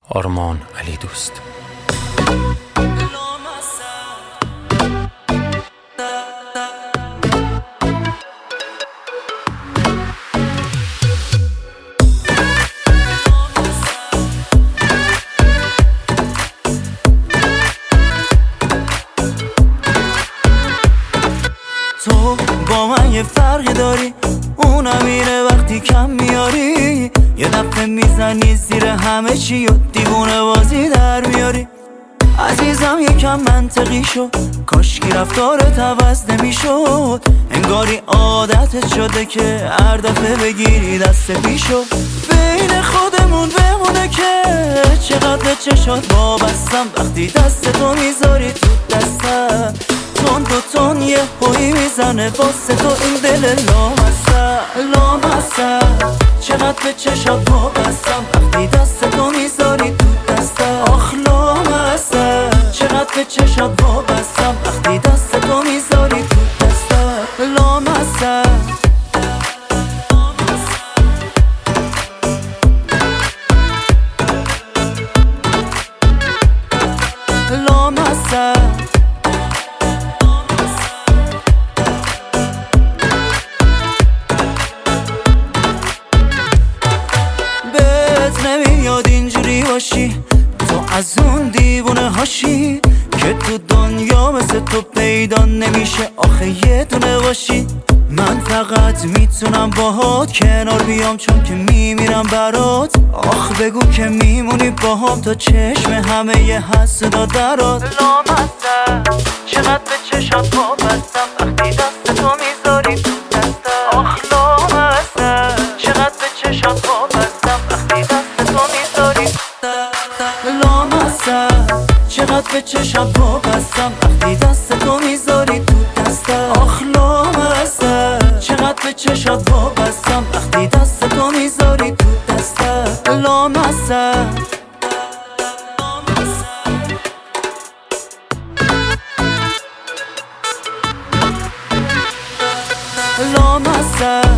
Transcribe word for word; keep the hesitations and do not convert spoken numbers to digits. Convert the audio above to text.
آرمان علی دوست. تو با من یه فرقی داری، اونم اینه وقتی کم میاری، یه دفعه میزنی زیر همه چی و دیوونه بازی در میاری. عزیزم یکم منطقی شو، کاشکی رفتارت عوض نمیشد، انگاری عادتت شده که هر دفعه بگیری دست پیشو. بین خودمون بمونه که چقدر به چشات وابستم، وقتی دست تو میذاری تو دستم تون دو تون یه هوی میزنه واسه تو این دل لامصب لامصب. چقدر به چشات وابستم وقتی دست تو میذاری تو دستم. آخ لامصب چقدر به چشات وابستم وقتی دست تو میذاری تو دستم. لامصب لامصب نمیاد اینجوری باشی، تو از اون دیوونه هاشی که تو دنیا مثل تو پیدا نمیشه، آخه یه دونه باشی. من فقط میتونم باهات کنار بیام چون که میمیرم برات. آخ بگو که میمونی باهام تا چشم همه یه حسدا درات. لامصب چقدر به چشات وابستم وقتی دست تو میذاری تو دستم. آخ لامصب چقدر به چشات وابستم وقتی دست تو میذاری. لامصب چقدر به چشات وابستم وقتی دست تو میذاری تو دستم. آخ لامصب چقدر به چشات وابستم وقتی دست تو میذاری تو دستم. لامصب لامصب